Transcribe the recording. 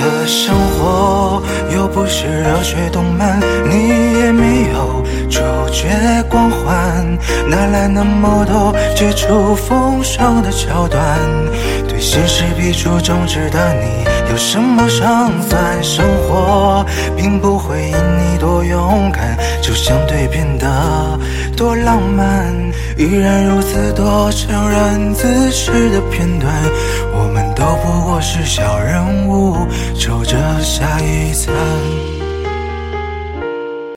的生活，又不是热血动漫，你也没有主角光环，哪来那么多绝处逢生的桥段？对现实比出争执的你，有什么胜算？生活并不会因你多勇敢，就相对变得多浪漫。依然如此多承认自私的片段，我们都不过是小人物，守着下一餐。